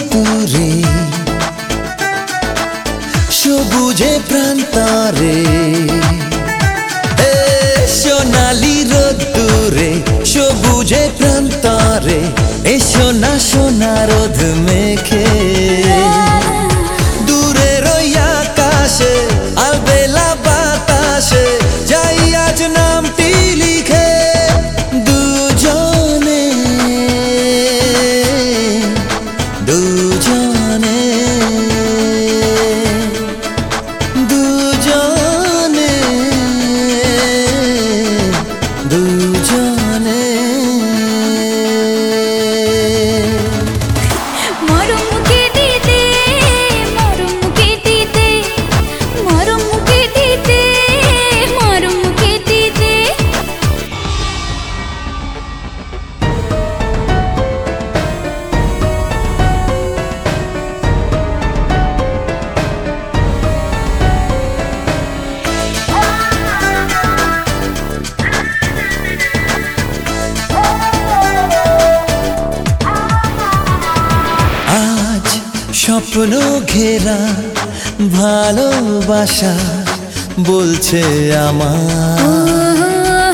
রোদ্দুরে সবুজে প্রান্তরে সোনালি রোদ্দুরে সবুজে প্রান্তরে এসো না সোনা রোদ মেখে দূরের ওই আকাশে আলবেলা বাতাসে যাই আজ নামটি লিখে দুজনে দুজনে দুজনে দুজনে স্বপ্ন ঘেরা ভালোবাসা বলছে আমার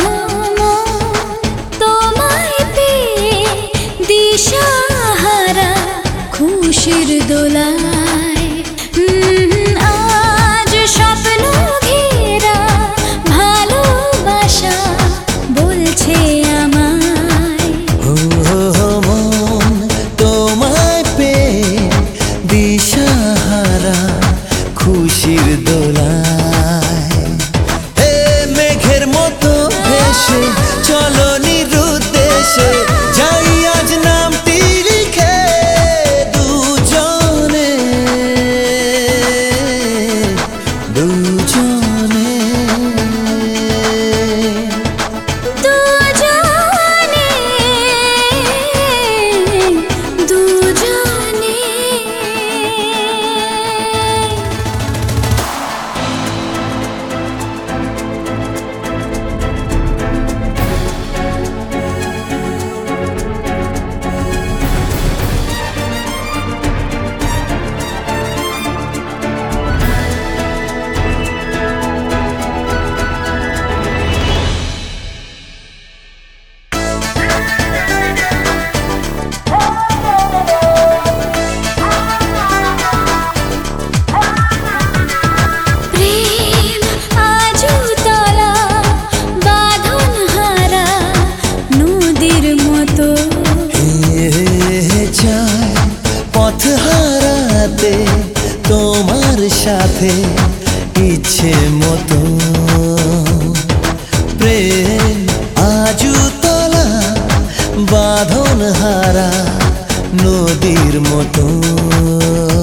তোমায় পেয়ে দিশাহারা খুশির দোলায় আজ স্বপ্ন ঘেরা ভালোবাসা বলছে আমায় মন তোমায় পেয়ে দিশাহারা খুশির দোলায় হে মেঘের মতো ভেসে চলো নিরুদ্দেশে যাই আজ নামটি লিখে দুজনে দুজনে পথ হারাতে তোমার সাথে ইচ্ছে মতো প্রেম আজু তলা বাঁধন হারা নদীর মতো।